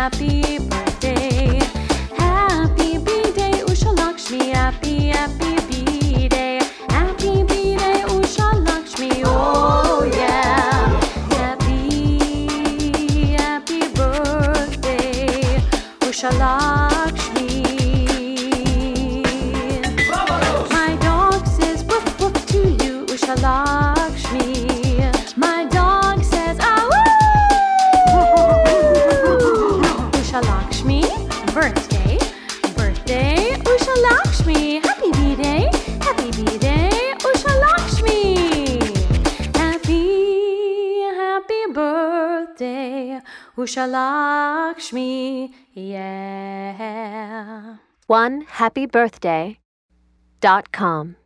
happy birthday. Happy B-Day, Usha Lakshmi. Happy B-Day. Happy B-Day, Usha Lakshmi. Oh yeah. Happy birthday, Usha Lakshmi. My dog says woof woof to you, Usha Lakshmi. My dog says ah woo. Usha Lakshmi, birthday, Usha Lakshmi. Happy B-Day, Usha Lakshmi. Happy birthday, Usha Lakshmi. Yeah. OneHappyBirthday.com